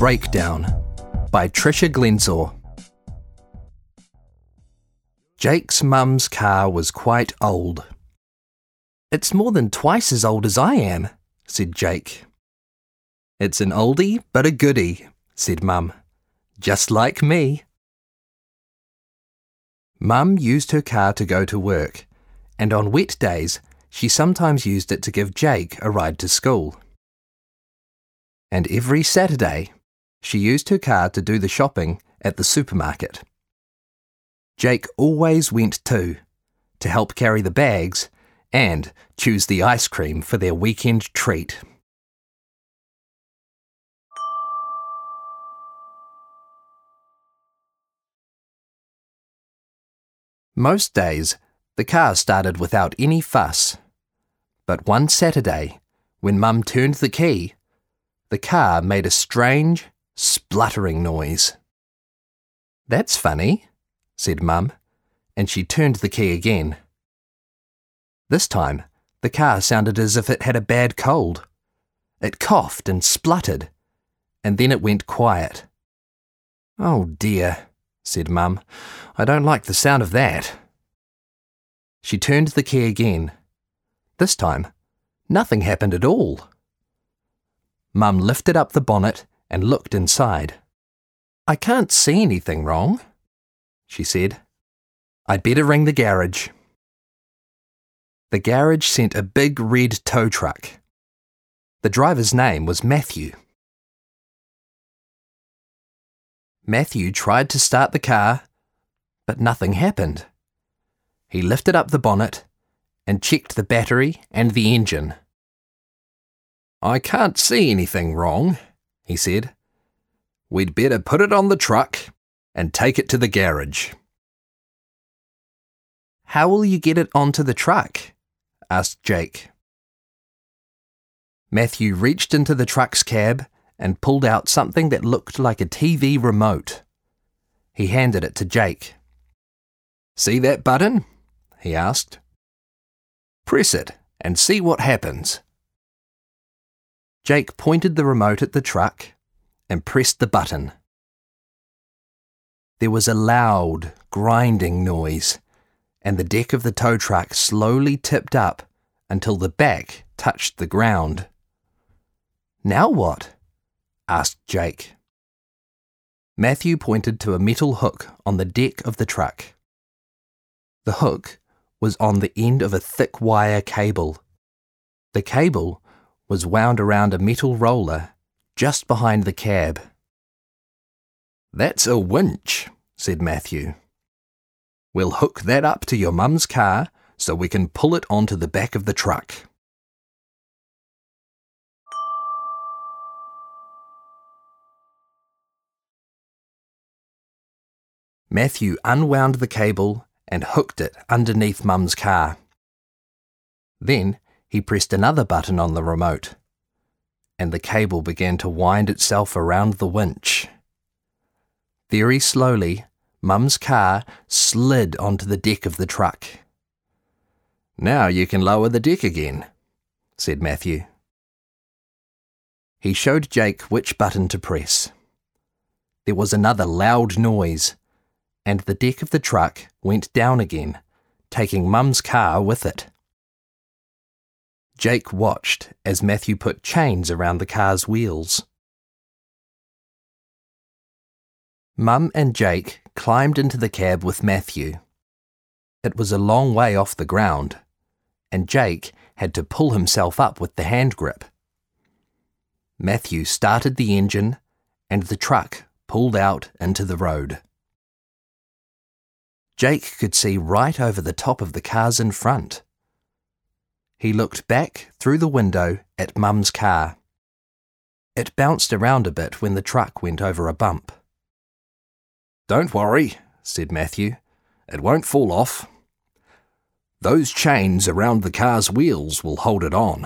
Breakdown by Trisha Glensaw. Jake's mum's car was quite old. "It's more than twice as old as I am," said Jake. "It's an oldie but a goodie," said Mum. "Just like me." Mum used her car to go to work, and on wet days she sometimes used it to give Jake a ride to school. And every Saturday, she used her car to do the shopping at the supermarket. Jake always went too, to help carry the bags and choose the ice cream for their weekend treat. Most days, the car started without any fuss. But one Saturday, when Mum turned the key, the car made a strange, spluttering noise. "That's funny," said Mum, and she turned the key again. This time, the car sounded as if it had a bad cold. It coughed and spluttered, and then it went quiet. "Oh dear," said Mum. "I don't like the sound of that." She turned the key again. This time, nothing happened at all. Mum lifted up the bonnet and looked inside. "I can't see anything wrong," she said. "I'd better ring the garage." The garage sent a big red tow truck. The driver's name was Matthew. Matthew tried to start the car, but nothing happened. He lifted up the bonnet and checked the battery and the engine. "I can't see anything wrong," he said. "We'd better put it on the truck and take it to the garage." "How will you get it onto the truck?" asked Jake. Matthew reached into the truck's cab and pulled out something that looked like a TV remote. He handed it to Jake. "See that button?" he asked. "Press it and see what happens." Jake pointed the remote at the truck and pressed the button. There was a loud, grinding noise, and the deck of the tow truck slowly tipped up until the back touched the ground. "Now what?" asked Jake. Matthew pointed to a metal hook on the deck of the truck. The hook was on the end of a thick wire cable. The cable was wound around a metal roller just behind the cab. "That's a winch," said Matthew. "We'll hook that up to your mum's car so we can pull it onto the back of the truck." Matthew unwound the cable and hooked it underneath Mum's car. Then he pressed another button on the remote, and the cable began to wind itself around the winch. Very slowly, Mum's car slid onto the deck of the truck. "Now you can lower the deck again," said Matthew. He showed Jake which button to press. There was another loud noise, and the deck of the truck went down again, taking Mum's car with it. Jake watched as Matthew put chains around the car's wheels. Mum and Jake climbed into the cab with Matthew. It was a long way off the ground, and Jake had to pull himself up with the hand grip. Matthew started the engine, and the truck pulled out into the road. Jake could see right over the top of the cars in front. He looked back through the window at Mum's car. It bounced around a bit when the truck went over a bump. "Don't worry," said Matthew. "It won't fall off. Those chains around the car's wheels will hold it on."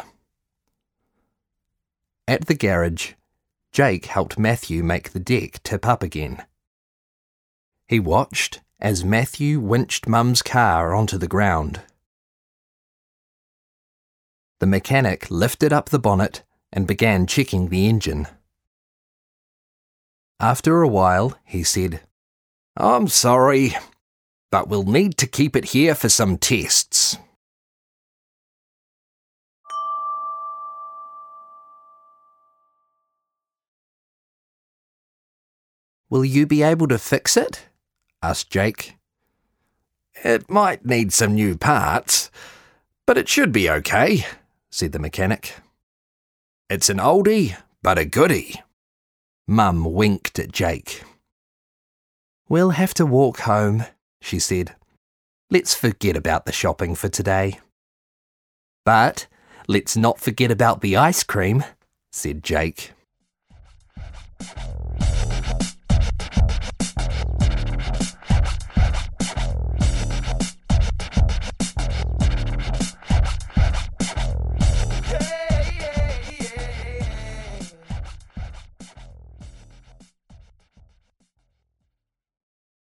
At the garage, Jake helped Matthew make the deck tip up again. He watched as Matthew winched Mum's car onto the ground. The mechanic lifted up the bonnet and began checking the engine. After a while, he said, "I'm sorry, but we'll need to keep it here for some tests." "Will you be able to fix it?" asked Jake. "It might need some new parts, but it should be okay," said the mechanic. "It's an oldie, but a goodie." Mum winked at Jake. "We'll have to walk home," she said. "Let's forget about the shopping for today." "But let's not forget about the ice cream," said Jake.